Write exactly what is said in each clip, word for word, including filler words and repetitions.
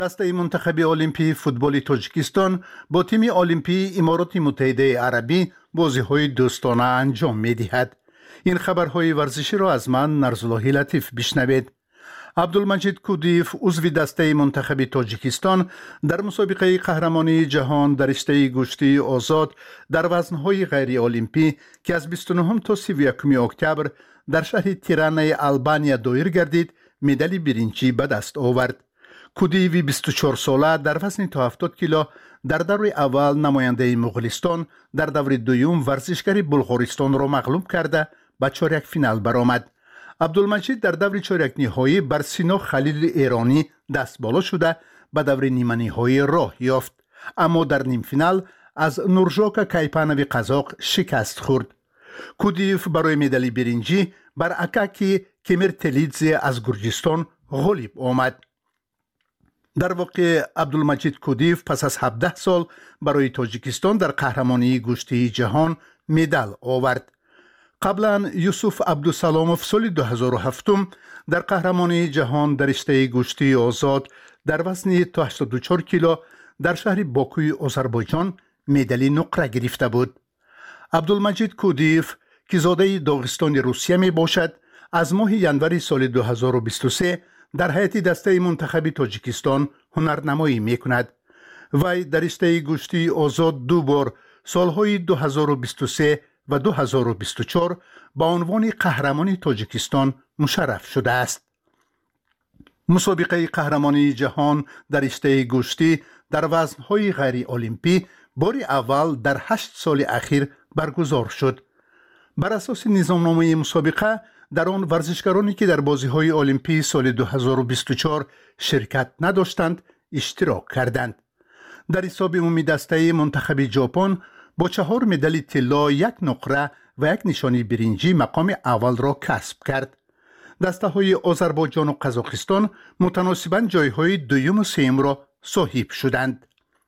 دسته منتخب المپی فوتبال تاجیکستان با تیم المپی امارات متحده عربی بازی‌های دوستانه انجام می‌دهد. این خبرهای ورزشی را از من نرزالله لطیف بشنوید. عبدالمجید کودیف عضو دسته منتخب تاجیکستان در مسابقه قهرمانی جهان در رشته گشتی آزاد در وزن‌های غیر المپی که از بیست و نه تا سی و یک اکتبر در شهر تیرانه آلبانیا دایر گردید مدال برنجی به دست آورد. کودیوی بیست و چهار ساله در وزن تا هفتاد کیلو در دور اول نماینده مغولستان در دور دوم ورزشکار بلغارستان را مغلوب کرده به چهارک فینال برآمد. عبدالمجید در دور چهارک نهایی بر سینا خلیل ایرانی دست بالا شده به دور نیمه نهایی راه یافت، اما در نیم فینال از نورژاک کایپانوی قزاق شکست خورد. کودیف برای مدال برنجی بر اکاکی کمرتلیدزی از گرجستان غالب آمد. در واقع عبدالمجید کودیف پس از هفده سال برای تاجیکستان در قهرمانی گشتی جهان مدال آورد. قبلا یوسف عبدالسلاموف سال دو هزار و هفت در قهرمانی جهان در رشته گشتی آزاد در وزن تا هشتاد و چهار کیلو در شهر باکوی آذربایجان مدال نقره گرفته بود. عبدالمجید کودیف که زاده داغستان روسیه می باشد از ماه ینوری سال دو هزار و بیست و سه در هیئت دسته منتخب تاجیکستان هنرنمایی می کند. وی در رشته گشتی آزاد دو بار سالهای دو هزار و بیست و سه و دو هزار و بیست و چهار با عنوان قهرمان تاجیکستان مشرف شده است. مسابقه قهرمانی جهان در رشته گشتی در وزن‌های غیر المپی بار اول در هشت سال اخیر برگزار شد. بر اساس نظامنامه مسابقه در آن ورزشکارانی که در بازی‌های المپی سال دو هزار و بیست و چهار شرکت نداشتند اشتراک کردند. در حساب عمومی دسته منتخب ژاپن با چهار مدال طلا، یک نقره و یک نشانی برنجی مقام اول را کسب کرد. دسته های آذربایجان و قزاقستان متناسباً جایهای دوم و سوم را صاحب شدند.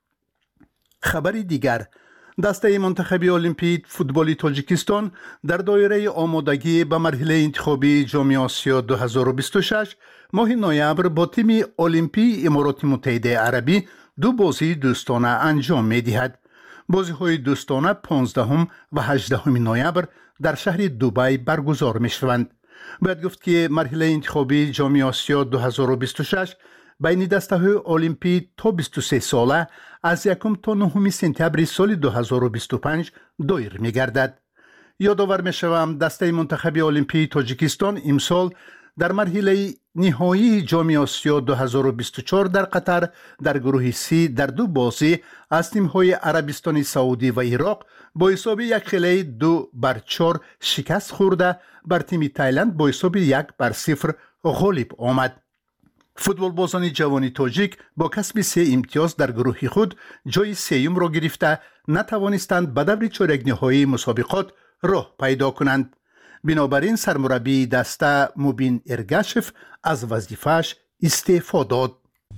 خبر دیگر، دسته منتخب المپی فوتبال تاجیکستان در دایره آمادگی به مرحله انتخابی جام آسیا دو هزار و بیست و شش ماه نوامبر با تیم المپی امارات متحده عربی دو بازی دوستانه انجام می دهد. بازی های دوستانه پانزدهم و هجدهم نوامبر در شهر دبی برگزار می شوند. باید گفت که مرحله انتخابی جام آسیا دو هزار و بیست و شش بین دسته های المپی تا بیست و سه ساله از یکم تا نهم سپتامبر سال دو هزار و بیست و پنج دایر می گردد. یادآور می شوم دسته منتخب المپی تاجیکستان امسال در مرحله نهایی جام آسیا دو هزار و بیست و چهار در قطر در گروه سی در دو بازی از تیم‌های عربستان سعودی و عراق با حساب یک خیلی دو بر چهار شکست خورده بر تیم تایلند با حساب یک بر صفر غالب آمد. فوتبال بازان جوانی تاجیک با کسب سه امتیاز در گروه خود جای سوم را گرفته نتوانستند به دور چهارک نهایی مسابقات راه پیدا کنند. بنابراین سرمربی دسته مبین ارگاشف از وظیفه‌اش استعفا داد.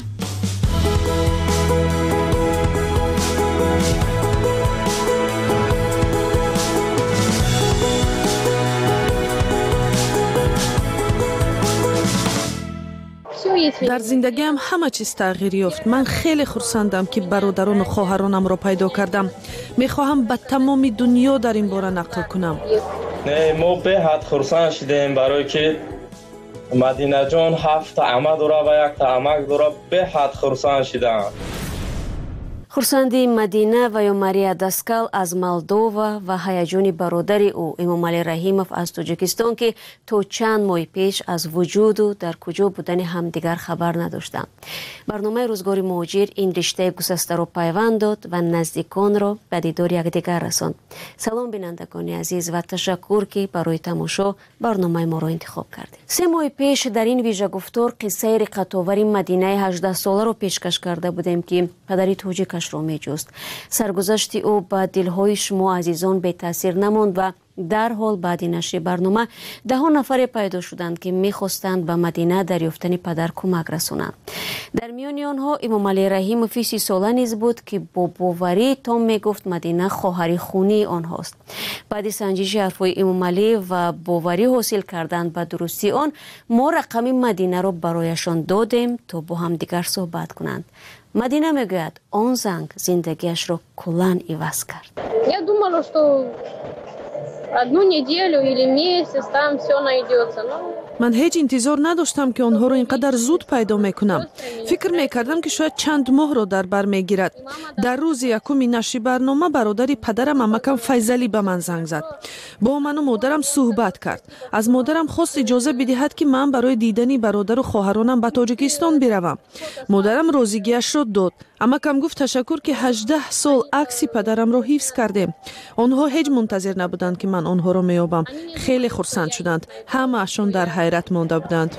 در زندگیم همه چیز تغییر یافت. من خیلی خرسندم که برادران و خواهرانم را پیدا کردم. میخواهم به تمام دنیا در این باره نقل کنم. نه ما به حد خرسند شدیم برای که مدینه جان هفت عمه داره و یک عمک داره. به حد خرسند شدم. خورسندی مدینه و یا ماریا داسکال از مالدووا و هیجان برادر او امام علی رحیموف از تاجیکستان که تا چند ماه پیش از وجود و در کجا بودن همدیگر خبر نداشتند. برنامه روزگار مهاجر این رشته گسسته را پیوند داد و نزدیکان را به دیدار یکدیگر رساند. سلام بینندگان عزیز و تشکر که برای تماشا برنامه ما را انتخاب کردید. سه ماه پیش در این ویژه گفتار قصه رقت‌آور مدینه هجده ساله را پیشکش کرده بودیم که پدری تاجیک رو می جست. سرگذشت او با دلهای شما عزیزان به تاثیر نماند و در حال بعد نشر برنامه ده ها نفر پیدا شدند که میخواستند به مدینه در یافتن پدر کمک رسانند. در میان آنها امام علی رحیموف سی ساله نیز بود که با باوری تام میگفت مدینه خواهر خونی آنهاست. بعد سنجش حرفهای امام علی و باوری حاصل کردند به درستی آن، ما رقم مدینه را برایشان دادیم تا با هم دیگر صحبت کنند. مدینه میگوید آن زنگ زندگیش را کلاً عوض کرد. Я думала, что одну неделю или месяц там все найдется. من هیچ انتظار نداشتم که آنها را اینقدر زود پیدا میکنم. فکر میکردم که شاید چند ماه را در بر میگیرد. در روز یکم نشر برنامه برادری پدرم عمکم فیضلی به من زنگ زد. با من و مادرم صحبت کرد. از مادرم خواست اجازه بدهد که من برای دیدن برادر و خواهرانم به تاجیکستان بروم. مادرم راضیگیش را داد. عمکم گفت تشکر که هجده سال عکس پدرم را حفظ کردیم. آنها هیچ منتظر نبودند که من آنها را میابم. خیلی خرسند شدند. همه اشون در حیرت مانده بودند.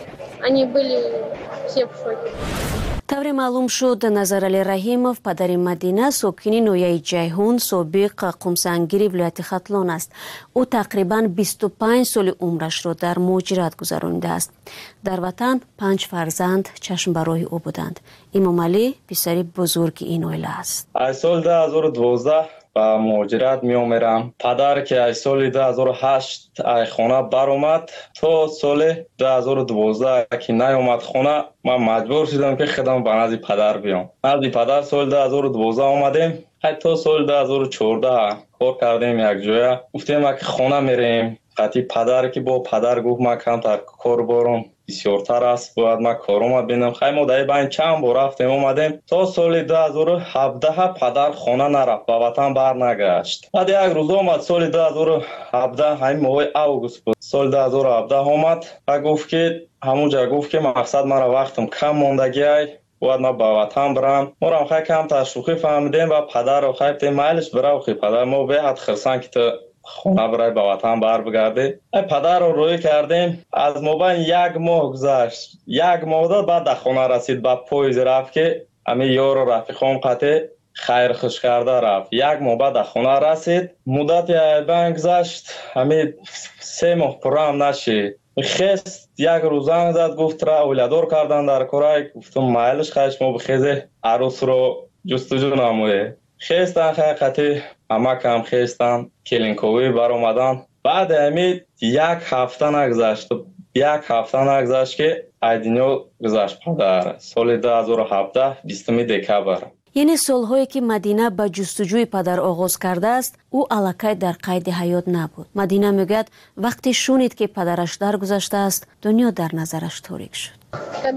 طور معلوم شد نظرعلی رحیموف پدر مدینه ساکن نویه جیهون سابق قمسنگیری ولایت ختلان است. او تقریبا بیست و پنج سال عمرش را در مهاجرت گذرانیده است. در وطن پنج فرزند چشم برای او بودند. امام علی پسر بزرگ این عائله است. از سال دو هزار و دوازده با مهاجرت می آمرم. پدر که از سال دو هزار و هشت از خانه بر آمد تا سال دو هزار و دوازده که نیامد خانه، من مجبور شدم که خودم به نزد پدر بیام. نزد پدر سال دو هزار و دوازده آمدیم. حتی سال دو هزار و چهارده کار کردیم یک جای. گفتیم که خانه میریم. قطعی پدر که با پدر گفت من کمتر کار بارم بسیارتر است، باید من کارم ببینم. خیلی ما در این چند بار رفتیم اومدیم. تا سال دو هزار و هفده پدر خانه نرفت، به وطن بر نگشت. بعد یک روز آمد سال دو هزار و هفده، همین ماه اوگوست بود. سال دو هزار و هفده آمد و گفت که همونجا گفت که مقصد مرا وقتم کم ماندگی ای، باید ما به وطن برم. ما را خیلی کم تشویقی فهمیدیم و پدر رو خیلی تیم مایلش برای خیلی پدر ما به حد خرسان که تو خونه برای به وطن بر بگرده. پدر رو روی کردیم. از مابین یک ماه گذشت. یک ماه داد بعد در خونه رسید. بعد پویز رفت که همه یار و رفیقام قطع خیر خوش کرده رفت. یک ماه بعد در خونه رسید. مدت یک گذشت. همه سه ماه پرام نشید. خست یک روز زنگ زد گفت را اولادور کردن در کره. گفتم مایلش خیش ما بخیزه عروس رو جستجو نمویه. خستن حقیقتی همه کم خستن کلینکوی بر اومدن. بعد همین یک هفته نگذشت یک هفته نگذشت که ایدینیو گذشت پدر. سال دو هزار و هفده بیستم دکبر. یعنی سالهایی که مدینه به جستجوی پدر آغاز کرده است، او الکی در قید حیات نبود. مدینه میگوید وقتی شنید که پدرش درگذشته است، دنیا در نظرش تاریک شد.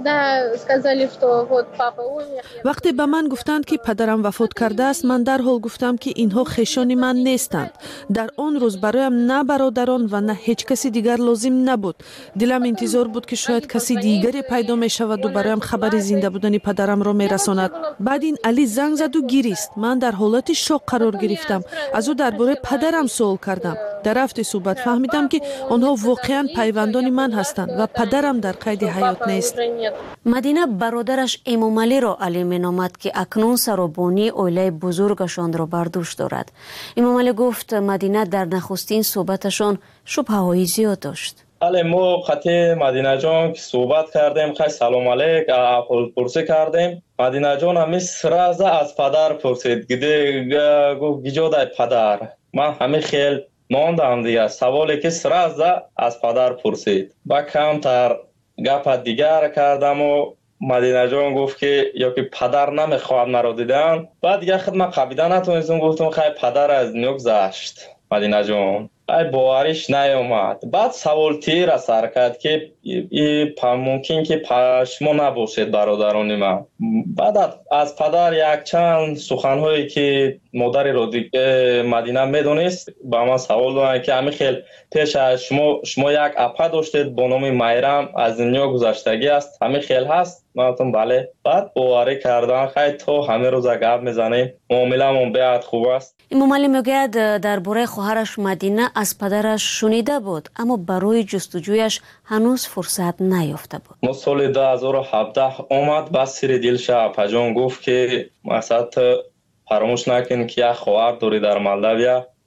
وقتی به من گفتند که پدرم وفات کرده است، من در حال گفتم که اینها خویشان من نیستند. در آن روز برایم نه برادران و نه هیچ کسی دیگر لازم نبود. دلم انتظار بود که شاید کسی دیگری پیدا می شود و برایم خبر زنده بودن پدرم را می رساند. بعد این علی زنگ زد و گریست. من در حالت شوک قرار گرفتم. از او درباره پدرم سوال کردم. در رفت صحبت فهمیدم که آنها واقعا پیوندان من هستند و پدرم در قید حیات نیست. مدینه برادرش امام علی را علی مینامد که اکنون سرابانی عائله بزرگشان را بر دوش دارد. امام علی گفت مدینه در نخستین صحبتشان شبهه‌های زیاد داشت. بله ما خطی مدینه جان که صحبت کردیم، خیلی سلام علیک اپل پرسی کردیم. مدینه جان همی سرازه از پدر پرسید. گده گفت گیجاده پدر. من همه خیل ماندم دیگه. سوالی که سرازه از پدر پرسید. با کمتر گپ دیگر کردم و مدینه جان گفت که یا که پدر نمیخواد مرا دیدن. بعد دیگه خدمت قبیده نتونستم. گفتم خیلی پدر از دنیا گذشت مدینه جان. ای باوریش نیامد. بعد سوال تیر سر کرد که ای ممکن که شما نباشید برادران من. بعد از پدر یک چند سخنهایی که مادر رو دیگه مدینه میدونست با من سوال دارن که همین خیلی پیش از شما شما یک اپا داشتید با نام میرم از دنیا گذشتگی است، همین خیلی هست؟ من گفتم بله. بعد باوری کردن خیلی تو همه روز گپ میزنیم، معامله‌مون بیاد خوب است. امام علی میگوید درباره خواهرش مدینه از پدرش شنیده بود اما برای جستجویش هنوز فرصت نیافته بود. ما سال دو هزار و هفده اومد با سر دلش اپاجان گفت که مثلا فراموش نکن که یک خواهر داری در مالداویا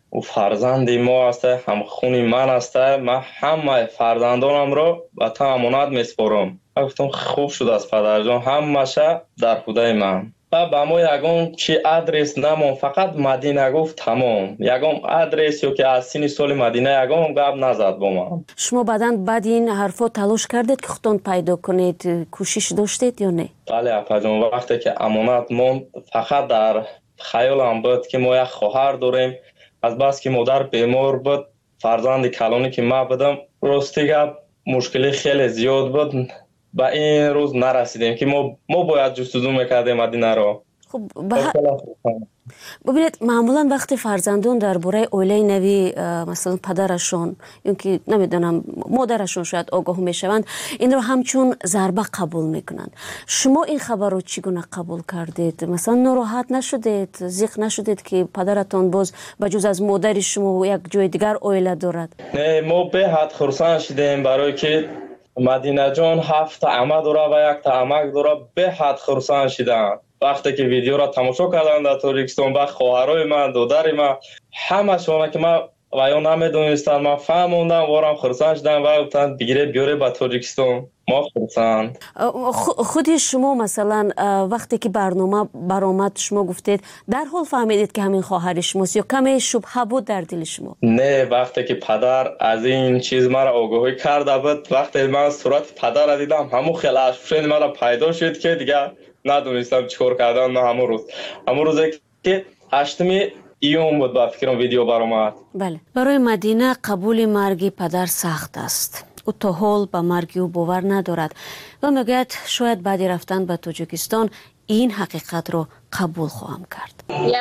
او فرزندی ما است، هم خونی من است. من همه فرزندانم رو به تو امانت میسپارم. گفتم خوب شد از پدر جان، همشه در خدای من. و با ما یگان چی آدرس نمون، فقط مدینه گفت تمام. یگان آدرس یا که از سین سال مدینه یگان گپ نزد با من. شما بعداً بعد این حرفا تلاش کردید که خودتون پیدا کنید، کوشش داشتید یا نه؟ بله اپا جان، وقتی که امانت موند فقط در خیالم بود که ما یک خواهر داریم. از بس که مادر بیمار بود، فرزند کلانی که ما بودم، راستی گپ مشکلی خیلی زیاد بود. با این روز نرسیدیم که ما ما باید جستجو میکردیم مدینه رو. خب ببینید معمولا وقتی فرزندان درباره اوله نوی مثلا پدرشون یا که نمیدونم مادرشون شاید آگاه میشوند، این رو همچون ضربه قبول میکنند. شما این خبر رو چگونه قبول کردید؟ مثلا ناراحت نشدید، زیق نشدید که پدرتون باز بجز از مادر شما یک جای دیگر اوله دارد؟ نه، ما به حد خرسند شدیم برای که مدینه جان هفت عمه داره و یک تا عمک داره. به حد خرسند شدن وقتی که ویدیو را تماشا کردن در تاجیکستان. با خواهرای من، دادر من، همه شما که من و یا نمیدونستم، من فهموندم وارم خرسند شدن و گفتن بگیره بیاره به تاجیکستان. ما خرسند. خودی شما مثلا وقتی که برنامه برآمد شما گفتید در حال فهمیدید که همین خواهر شماست یا کمی شبهه بود در دل شما؟ نه، وقتی که پدر از این چیز مرا آگاهی کرده بود، وقتی من صورت پدر را دیدم، همون خیلی اشفشن مرا پیدا شد که دیگه ندونستم چیکار کردن. نه همون روز همون روزی که هشتم ایون بود با فکرم ویدیو برآمد. بله، برای مدینه قبول مرگ پدر سخت است. او تا حال به مرگ او باور ندارد و میگوید شاید بعد رفتن به تاجیکستان این حقیقت رو قبول خواهم کرد.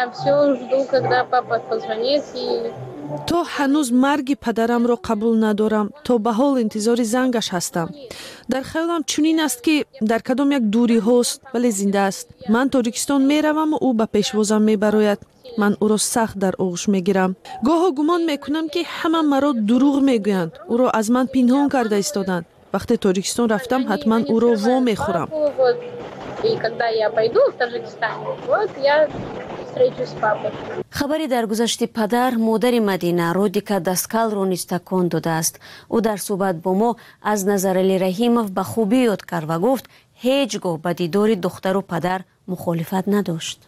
تو هنوز مرگ پدرم رو قبول ندارم، تو به حال انتظار زنگش هستم. در خیالم چنین است که در کدام یک دوری هست ولی زنده است. من تاجیکستان میروم و او به پیشوازم میبراید. من او را سخت در آغوش میگیرم. گاه گمان میکنم که همه مرا دروغ میگویند، او را از من پنهان کرده ایستادند. وقتی تاجیکستان رفتم حتما او را وا میخورم. خبری در گذشت پدر مادر مدینه رودیکا داسکال رو نیز تکان داده است. او در صحبت با ما از نظرعلی رحیمов به خوبی یاد کرد و گفت هیچگاه به دیدار دختر و پدر مخالفت نداشت.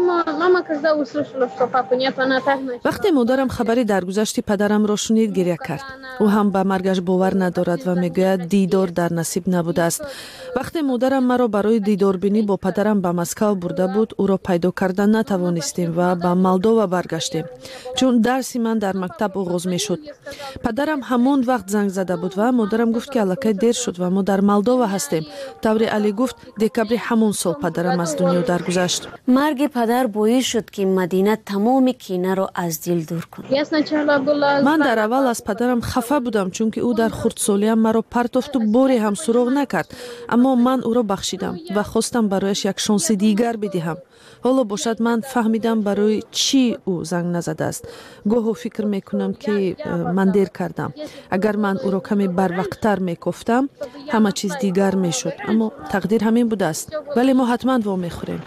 وقتی مادرم خبری در گذشت پدرم را شنید گریه کرد. او هم به مرگش باور ندارد و میگوید دیدار در نصیب نبوده است. وقتی مادرم مرا برای دیدار بینی با پدرم به مسکو برده بود، او را پیدا کردن نتوانستیم و به مالدووا برگشتیم، چون درسی من در مکتب آغاز میشد. پدرم همان وقت زنگ زده بود و مادرم گفت که الکی دیر شد و ما در مالدووا هستیم. طوری علی گفت دکبر همون سال پدرم از دنیا درگذشت. مرگ پدر باعث شد که مدینه تمام کینه را از دل دور کند. من در اول از پدرم خفه بودم، چون که او در خردسالیم مرا پرتافت و باری هم سراغ نکرد، اما من او را بخشیدم و خواستم برایش یک شانس دیگر بدهم. حالا باشد من فهمیدم برای چی او زنگ نزده است. گاهی فکر میکنم که من دیر کردم. اگر من او را کمی بروقتر میگفتم همه چیز دیگر میشد، اما تقدیر همین بوده است. ولی ما حتما وا میخوریم.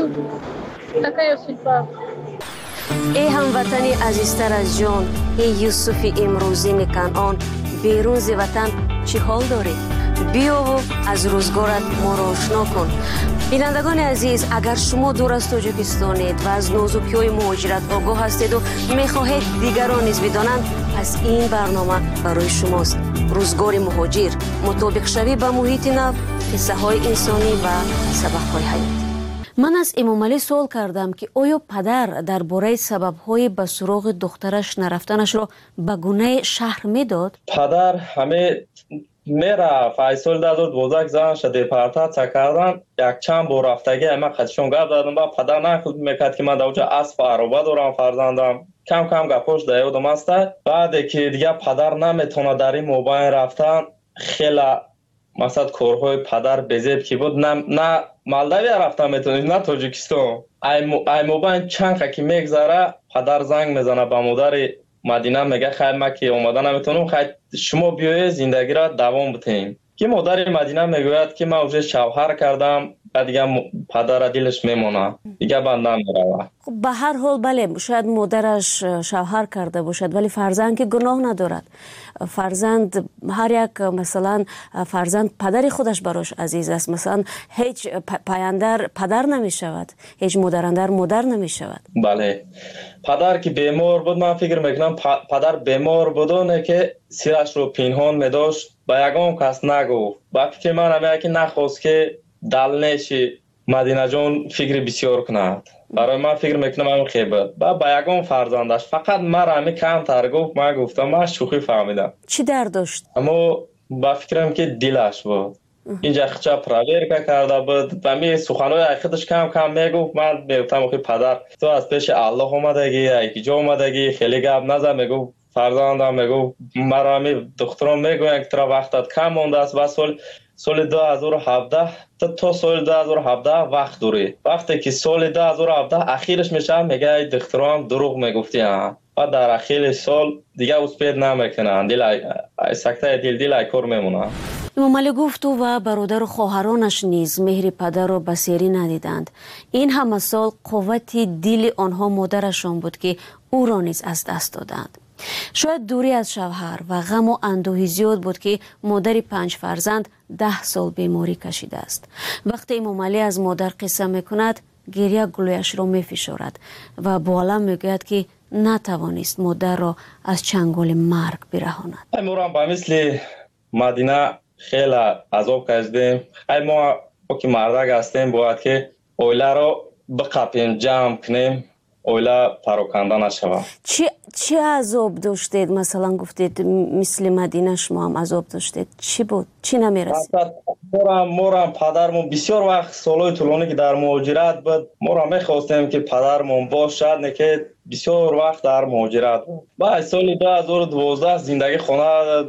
ای هموطنی عزیزتر از جان، ای یوسف امروزین کنعان، بیرون ز وطن چی حال داری؟ بیا و از روزگارت ما را آشنا کن. بینندگان عزیز، اگر شما دور از تاجیکستانید و از نازکی‌های مهاجرت آگاه هستید و میخواهید دیگران نیز بدانند، پس این برنامه برای شماست. روزگار مهاجر، مطابق شوی به محیط نو، قصه های انسانی و سبق های حیاتی. من از امامعلی سوال کردم که آیا پدر درباره سبب‌های به سراغ دخترش نرفتنش را به گونه شهر میداد؟ پدر همه میره فیصل داد و دوزک زنش دیپارتات کردن. یک چند بار رفتگی اما خدشون گفت دادم با پدر نخود میکرد که من دوجا اسب عربه دارم فرزندم. کم کم گپاش دیودم است. بعد که دیگه پدر نمیتونه در این موبایل رفتن، خیلی مثلا کارهای پدر بزیب که بود، نه نه مالداوی رفتن میتونید نه تاجیکستان. ای موبایل چند که میگذره پدر زنگ میزنه به مادر مدینه، میگه خیر ما که اومدن نمیتونم، خیر شما بیایید زندگی را دوام بدیم. که مادر مدینه میگوید که من اوج شوهر کردم و دیگه پدر دلش میمونه، دیگه بندم میروه. خب به هر حال بله شاید مادرش شوهر کرده باشد ولی فرزند که گناه ندارد. فرزند هر یک مثلا فرزند پدر خودش براش عزیز است. مثلا هیچ پایندر پدر نمی شود، هیچ مادراندر مادر نمی شود. بله پدر که بیمار بود من فکر میکنم پدر بیمار بودونه که سیرش رو پنهان میداشت با یگان کس نگفت. با فکر من همه که نخواست که دلنشی مدینه جان فکر بسیار کند. برای من فکر میکنم همین خیبت با با یگان فرزندش فقط مرا همین کم تر گفت. من گفتم من شوخی فهمیدم. چی درد داشت؟ اما با فکرم که دلش بود اینجا خچا پراورکا کرده بود و می سخنهای خودش کم کم میگفت. من میگفتم که پدر تو از پیش الله اومدگی یکی جا اومدگی خیلی گپ نزن. میگفت فرزندم میگفت مرا می دخترم میگوین که ترا وقتت کم مونده است و سال سال دو هزار و هفده تا تا سال دو هزار و هفده وقت داری. وقتی که سال دو هزار و هفده اخیرش میشه میگه دخترم دروغ میگفتی ها و در اخیر سال دیگه اسپید نمیکنن. دل سکته دل دل کار میمونه. امام علی گفت او و برادر و خواهرانش نیز مهر پدر را بسیاری ندیدند. این همه سال قوت دل آنها مادرشان بود که او را نیز از دست دادند. شاید دوری از شوهر و غم و اندوهی زیاد بود که مادر پنج فرزند ده سال بیماری کشیده است. وقتی امام علی از مادر قصه میکند گریه گلویش را میفشارد و با علم میگوید که نتوانست مادر را از چنگال مرگ برهاند. ما با مثل مدینه خیلی عذاب کشیدیم. خیلی ما که مردک هستیم باید که اویله را بقپیم جمع کنیم اویله پراکنده نشود. چی چی عذاب داشتید؟ مثلا گفتید مثل مدینه شما هم عذاب داشتید. چی بود؟ چی نمیرسید؟ مورم مورم پدرمون بسیار وقت سالهای طولانی که در مهاجرت بود مورم میخواستیم که پدرمون باشد نه که بسیار وقت در مهاجرت بود. بعد سال دو هزار و دوازده زندگی خانه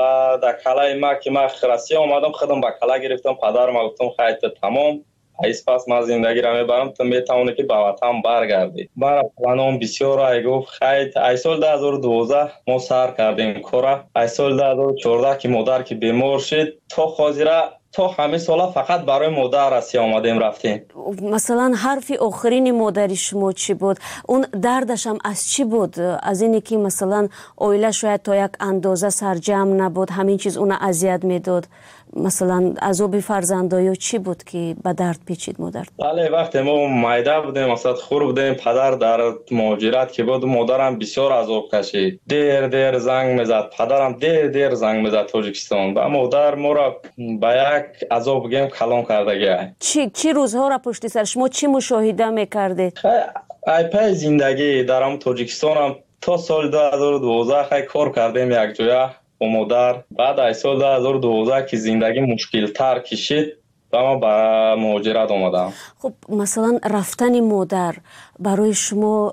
و در کلای ما که من خرسی آمدم خودم با کلا گرفتم. پدرم گفتم خیلی تمام ایس پس من زندگی را میبرم تو میتونه که به وطن برگردی. برای پلانم بسیار ای گفت خیلی ای سال دو هزار و دوازده ما سر کردیم کارا. ای سال دو هزار و چهارده که مادر که بیمار شد تا خاطره تا همه سالا فقط برای مادر رسی آمدیم رفتیم. مثلا حرف آخرین مادر شما چی بود؟ اون دردش هم از چی بود؟ از اینی که مثلا اویله شاید تا یک اندازه سرجم نبود همین چیز اون اذیت میداد. مثلا عذاب فرزندایی چی بود که به درد پیچید مادر؟ بله وقتی ما مایده بودیم مثلا خور بودیم پدر در مهاجرت که بود مادرم بسیار عذاب کشید. دیر دیر زنگ میزد پدرم دیر دیر زنگ میزد تاجیکستان و مادر ما را به یک عذاب گیم کلان کرده گه. چی چی روزها را پشت سر شما چی مشاهده میکردید؟ ای پای زندگی درم تاجیکستان هم تا سال دو هزار و دوازده خیلی کار کردیم یک جویا با مادر. بعد از سال دو هزار و دوازده که زندگی مشکل تر کشید و ما به مهاجرت آمدم. خب مثلا رفتن مادر برای شما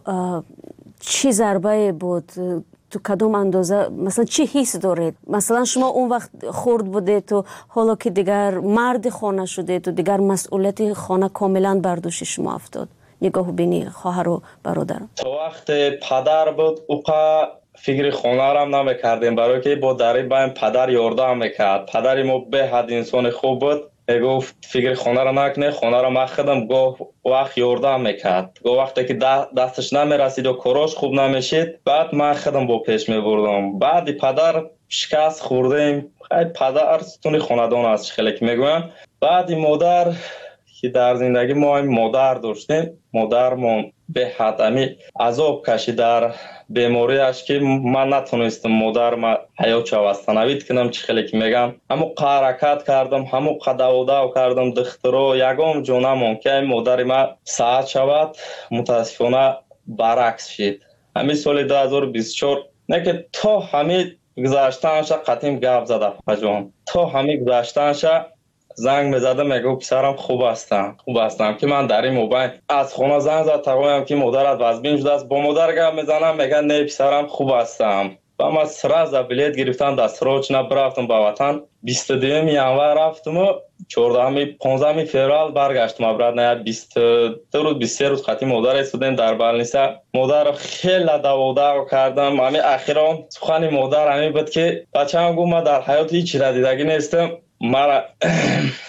چی ضربه بود؟ تو کدوم اندازه مثلا چی حس دارید؟ مثلا شما اون وقت خرد بودید تو حالا که دیگر مرد خانه شدید تو دیگر مسئولیت خانه کاملا بر دوش شما افتاد. نگاه بینی خواهر و برادر. تو وقت پدر بود اوقا فکر خانه را هم نمیکردیم برای که با دری بایم پدر یاردم میکرد. پدری ما به حد انسان خوب بود میگفت فکر خانه را نکنه خانه را من خودم گاه وقت یاردم میکرد. گاه وقتی که دستش نمیرسید و کاراش خوب نمیشید بعد من خودم با پیش میبردم. بعد پدر شکست خوردیم. خیلی پدر ستون خاندان است خیلی که میگویم. بعد مادر که در زندگی ما هم مادر داشتیم مادرمون به حد امی عذاب کشید در بیماریش که من نتونستم مادر ما حیات شوستنوید کنم چی خیلی که میگم همو حرکت کردم همو قدودو کردم دخترو یگام جونمون که مادر ما ساعت شود متاسفانه برعکس شد. همین سال دو هزار و بیست و چهار نه که تا همین گذاشتنش قطیم گپ زده پجان تا همین گذاشتنش زنگ میزدم میگو پسرم خوب هستم خوب هستم که من در این موبایل از خونه زنگ زد تقویم که مادرت وزبین شده است با مادر گپ میزنم میگن نه پسرم خوب هستم و من سراز بلیت گرفتم دستروچ نبرفتم به وطن بیست و دوم ینور رفتم و چهاردهم پانزدهم فوریه برگشتم ابرد نه بیست و دو روز بیست و سه روز خاطی مادر استودیم در بالنیسا مادر خیلی دعوا کردم. همین اخیرا سخن مادر همین بود که بچه‌م گفت من در حیات هیچ را دیدگی نیستم مرا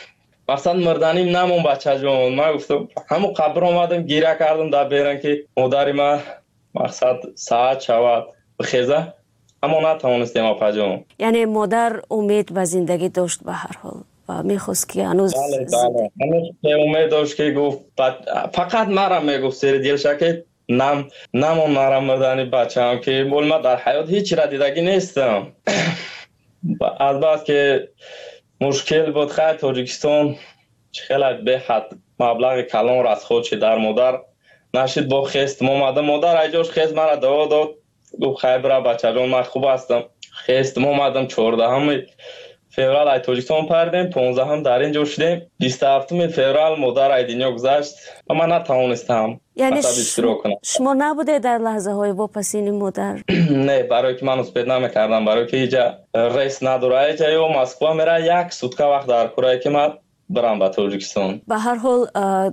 مثلا مردنیم نمون بچه جون. من گفتم همون قبر اومدم گیره کردم در بیرن که مادری من مقصد ساعت شود بخیزه، اما نتوانستیم اپا جون. یعنی مادر امید و زندگی داشت به هر حال و میخواست که هنوز بله بله هنوز امید داشت که گفت فقط مرا میگفت سر دلش که نم نمون مرا مردنی بچه هم که بول من در حیات هیچ را دیدگی نیستم. البته که مشکل بود خیلی تاجیکستان خیلی به حد مبلغ کلان را از خودش در مادر نشید با خست مامده مادر ایجاش خست مرا دوا داد گفت خیلی برا بچه جان من خوب هستم. خست مامدم چهارده هم فеврал ای تاجیکستان پردیم، پانزده هم در اینجا شدیم، بیست و هفتم فеврал مادر ای دنیا گذشت و من نتوانستم یعنی شما نبوده در لحظه های واپسین مادر؟ نه، برای که من اسپید نمیکردم، برای که اینجا ریس نداره، اینجا یا مسکو میره یک سوتکه وقت در کره که من برم به تاجیکستان. به هر حال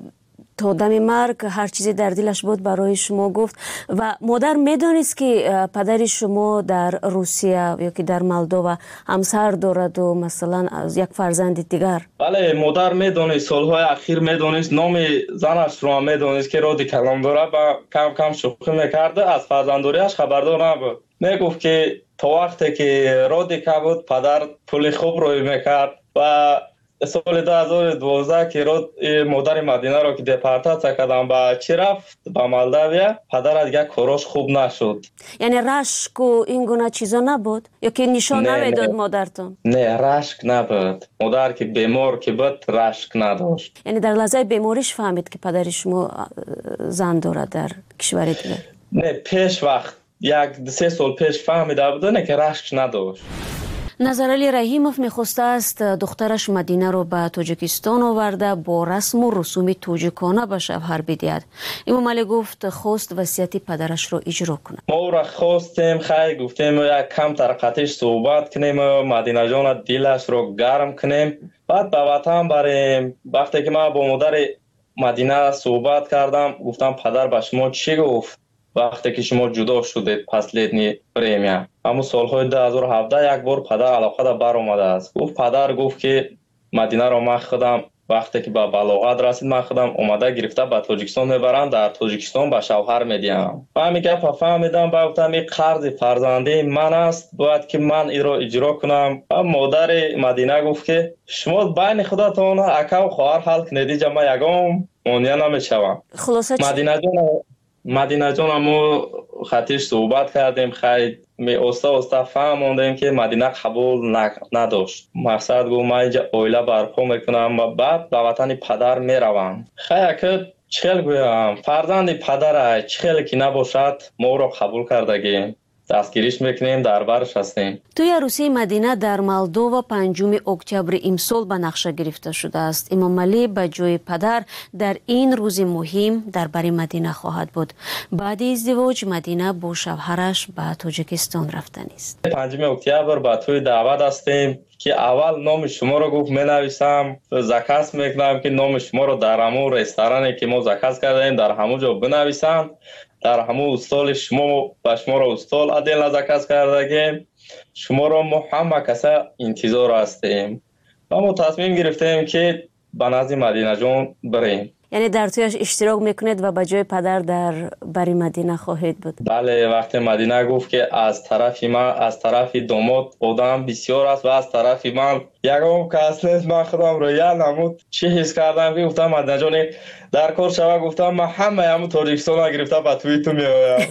تا دم مرگ هر چیزی در دلش بود برای شما گفت. و مادر میدونست که پدر شما در روسیه یا که در مولدووا همسر دارد و مثلا از یک فرزند دیگر؟ بله مادر میدونست، سالهای اخیر میدونست، نام زنش رو هم میدونست که رادی کلام داره و کم کم شوخی میکرده، از فرزنداریش خبردار نبود. میگفت که تا وقتی که رادی که بود پدر پول خوب روی میکرد و سال دو هزار و دوازده که رود مادر مدینه رو که دپارتاسیا کردن با چی رفت با مولداویا، پدر دیگه کاراش خوب نشد. یعنی رشک و این گونه چیزا نبود یا که نشان نمیداد مادرتون؟ نه رشک نبود، مادر که بیمار که بود رشک نداشت. یعنی در لحظه بیماریش فهمید که پدر شما زن داره در کشور دیگه؟ نه پیش وقت یک سه سال پیش فهمیده بود نه که رشک نداشت. نظرعلی رحیموف میخواسته است دخترش مدینه رو به تاجیکستان آورده با رسم و رسوم تاجیکانه به شوهر بدهد. امام علی گفت خواست وصیت پدرش رو اجرا کنه. ما را خواستیم خیلی گفتیم یک کم طرقتش صحبت کنیم، مدینه جان دلش رو گرم کنیم، بعد به وطن بریم. وقتی که من با مادر مدینه صحبت کردم گفتم پدر به شما چی گفت وقتی که شما جدا شدید پس لیدنی پریمیا؟ اما سالهای دو هزار و هفده یک بار پدر علاقه دا بر اومده است. گفت پدر گفت که مدینه را من خودم وقتی که به بلاغت رسید من خودم اومده گرفته به تاجیکستان میبرم، در تاجیکستان به شوهر میدیم. من میگم فهمیدم با گفتم این قرض فرزندی من است باید که من این را اجرا کنم. مادر مدینه گفت که شما بین خودتون اکا و خواهر حل کنید، جمع یگام مانیا نمیشوم. خلاصه مدینه جان مدینه جان ما خطیش صحبت کردیم، خیلی می استا استا فهموندیم که مدینه قبول نداشت. مقصد گفت من اینجا اویله برپا میکنم و بعد به وطن پدر میروم. خیلی که چخیل گویم فرزند پدر چخیل که نباشد ما رو قبول کردگیم، دستگیریش میکنیم، در برش هستیم. توی عروسی مدینه در مولدووا پنجم اکتبر امسال به نقشه گرفته شده است. امام علی به جای پدر در این روز مهم در بر مدینه خواهد بود. بعد ازدواج مدینه با شوهرش به تاجیکستان رفتن است. پنجم اکتبر به توی دعوت هستیم که اول نام شما رو گفت می نویسم، زکات میکنم که نام شما رو در همون رستورانی که ما زکات کردیم در همون جا بنویسم، در همون استال شما و شما رو استال عدل زکات کردگیم، شما رو ما همه کسا انتظار هستیم و ما تصمیم گرفتیم که به نزد مدینه جان بریم. یعنی در تویش اشتراک میکنید و به جای پدر در بری مدینه خواهید بود؟ بله، وقتی مدینه گفت که از طرف من از طرف داماد آدم بسیار است و از طرف من یکم کس نیست، من خودم رو یه نمود چی حس کردم که گفتم مدینه جان در کار شوه، گفتم من همه همون تاجیکستان ها گرفته به توی تو میایم.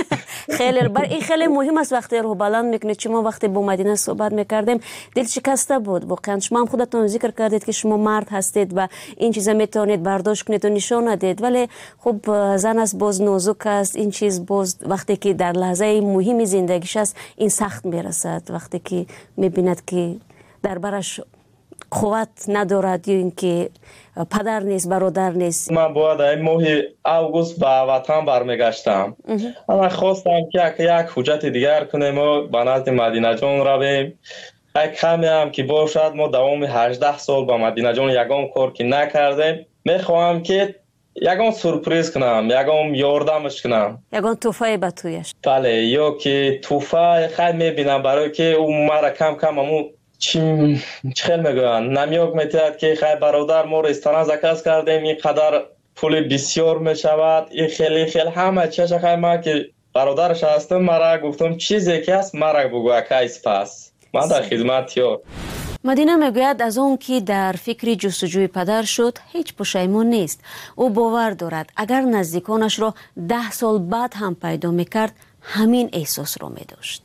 خیلی بر این خیلی مهم است وقتی رو بلند میکنید. شما وقتی با مدینه صحبت میکردیم دل شکسته بود واقعا. شما هم خودتون ذکر کردید که شما مرد هستید و این چیزا میتونید برداشت کنید و نشان ندید، ولی خب زن است باز نازک است، این چیز باز وقتی که در لحظه مهم زندگیش است این سخت میرسد، وقتی که میبیند که در برش قوت ندارد یا اینکه پدر نیست برادر نیست. من باید این ماه اوگوست به وطن برمیگشتم. من خواستم که یک حجت دیگر کنیم و به نزد مدینه جان رویم. یک کمی هم که باشد ما دوام هجده سال با مدینه جان یگام کار که نکردیم، میخواهم که یگام سورپریز کنم، یگام یاردمش کنم، یگام توفای به تویش. بله، یا که توفای خیلی میبینم برای که اون مرا کم کم همون چی خیلی میگویند نمیوک میتید که خیلی برادر ما رستوران زکاس کردیم اینقدر پول بسیار میشود این خیلی خیلی همه چیز خیلی ما که برادرش هستم مرا گفتم چیزی که است مرا بگو کیس پس من در خدمت یار. مدینه میگوید از اون که در فکر جستجوی پدر شد هیچ پشیمون نیست. او باور دارد اگر نزدیکانش را ده سال بعد هم پیدا میکرد همین احساس را میداشت.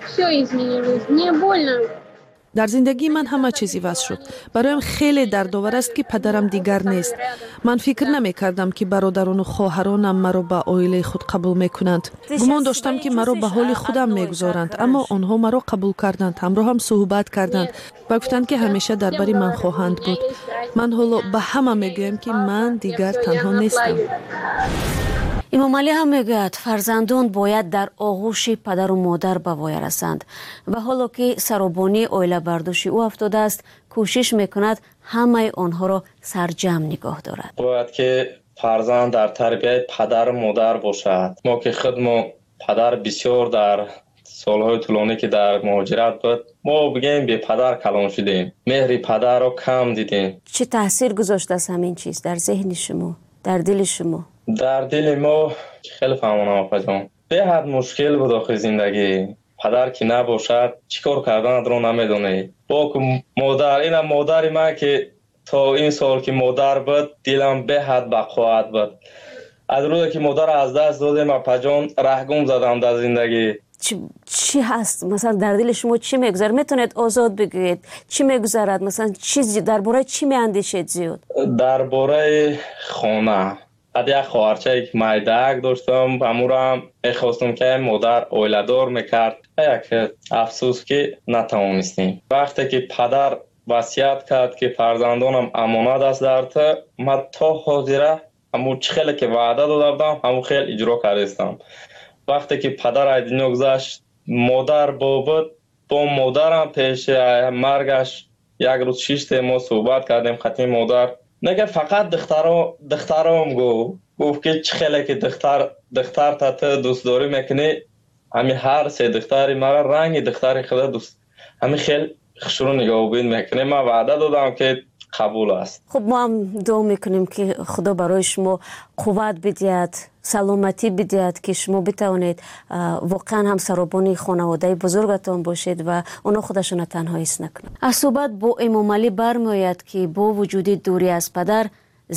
در زندگی من همه چیزی وضع شد. برایم خیلی دردآور است که پدرم دیگر نیست. من فکر نمی کردم که برادران و خواهرانم مرا به عائله خود قبول می کنند. گمان داشتم که مرا به حال خودم می گذارند، اما آنها مرا قبول کردند، همراه هم صحبت کردند و گفتند که همیشه درباره من خواهند بود. من حالا به همه می گویم که من دیگر تنها نیستم. امام علی هم میگوید فرزندان باید در آغوش پدر و مادر به وای رسند و حالا که سرابانی عائله برداشت او افتاده است کوشش میکند همه آنها را سرجم نگاه دارد. باید که فرزند در تربیت پدر و مادر باشد. ما که خودمون پدر بسیار در سالهای طولانی که در مهاجرت بود ما بگیم به پدر کلان شدیم، مهر پدر را کم دیدیم. چه تاثیر گذاشته است همین چیز در ذهن شما، در دل شما؟ در دل ما خیلی فهمانم آقا جان به حد مشکل بود آخر زندگی. پدر که نباشد چیکار کردن رو نمیدونه. با مادر اینم مادر من که تا این سال که مادر بود دلم به حد بقوت بود. از روزی که مادر از دست دادم اپا جان رهگم زدم در زندگی. چی, چی هست مثلا در دل شما چی میگذره؟ میتونید آزاد بگویید چی میگذرد؟ مثلا چیزی درباره چی میاندیشید زیاد؟ درباره خانه. از یک خواهرچه که مایدک داشتم امورا هم میخواستم که مادر عائله‌دار میکرد. یک افسوس که نتوانستیم. وقتی که پدر وصیت کرد که فرزندانم امانت است در تو، من تا حاضره همون خیلی که وعده داده بودم همون خیلی اجرا کردم. وقتی که پدر از دنیا گذشت مادر بود با مادرم پیش مرگش یک روز شش ما صحبت کردیم خطی مادر نگه فقط دخترا دخترام گو گفت که چه خیلی که دختر دختر تا تو دوست داری میکنی همین هر سه دختری مرا رنگ دختری خدا دوست همین خیلی خشرو نگاه بین میکنه. من وعده دادم که قبول است. خب ما هم دعا میکنیم که خدا برای شما قوت بدهد، سلامتی بدهد که شما بتوانید واقعا هم سرابانی خانواده بزرگتان باشید و اونا خودشون تنها حس نکنند. از صحبت با امام علی برمیآید که با وجود دوری از پدر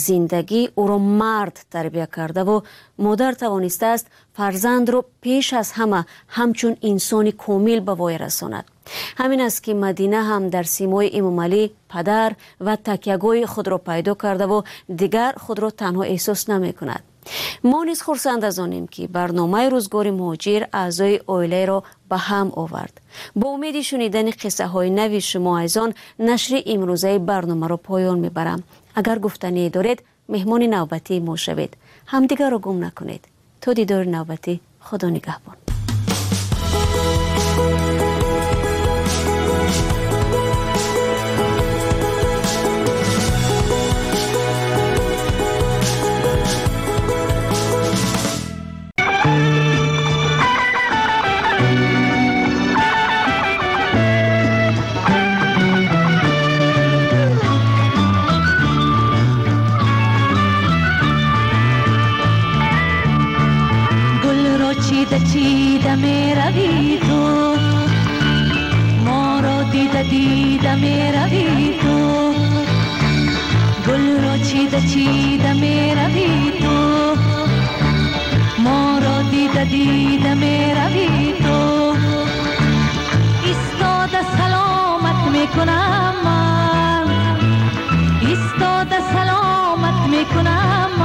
زندگی او را مرد تربیت کرده و مادر توانسته است فرزند را پیش از همه همچون انسانی کامل به وای رساند. همین است که مدینه هم در سیمای امام علی پدر و تکیه‌گاه خود را پیدا کرده و دیگر خود را تنها احساس نمی کند. ما نیز خرسند از آنیم که برنامه روزگار مهاجر اعضای عائله را به هم آورد. با امید شنیدن قصه های نوی شما از آن نشر امروزه برنامه را پایان میبرم. اگر گفتنی دارید مهمان نوبتی ما شوید. همدیگر را گم نکنید. تا دیدار نوبتی، خدا نگهبان. چیده می روی تو ما را دیده دیده می روی تو گل را چیده چیده می روی تو ما را دیده دیده می روی تو ایستاده سلامت می کنم من ایستاده سلامت می کنم